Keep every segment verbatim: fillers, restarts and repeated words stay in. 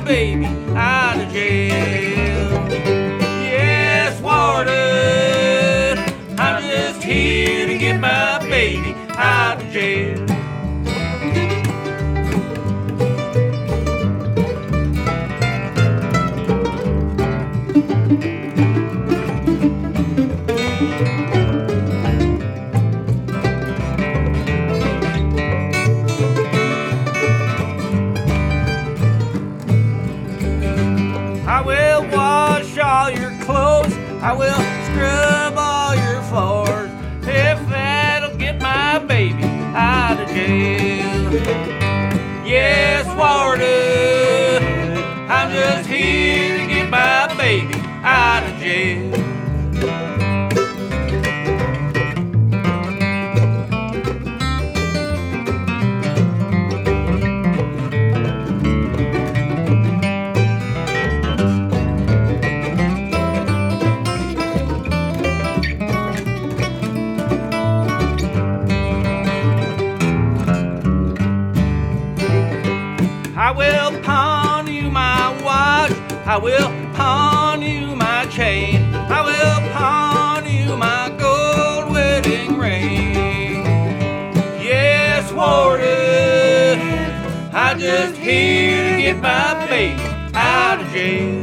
baby out of jail. Yes, warden, I'm just here to get my baby out of jail. I will wash all your clothes, I will scrub all your floors, if that'll get my baby out of jail. Yes, warden, I'm just here to get my baby out of jail. I will pawn you my watch, I will pawn you my chain, I will pawn you my gold wedding ring. Yes, warden, I'm just here to get my baby out of jail.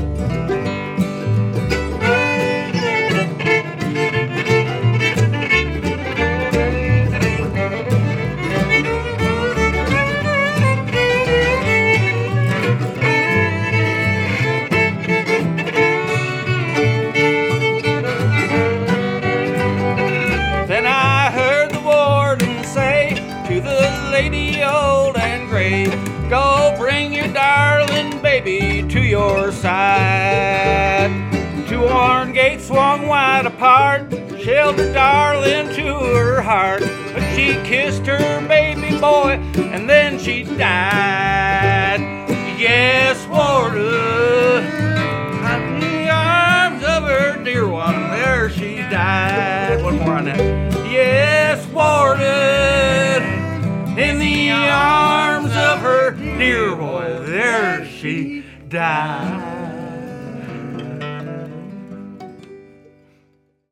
To the lady old and gray, go bring your darling baby to your side. Two iron gates swung wide apart, shelled her darling to her heart, but she kissed her baby boy and then she died. Yes, warden, in the arms of her dear one, there she died. One more on that. Yes, warden, in the arms of her dear boy, there she died.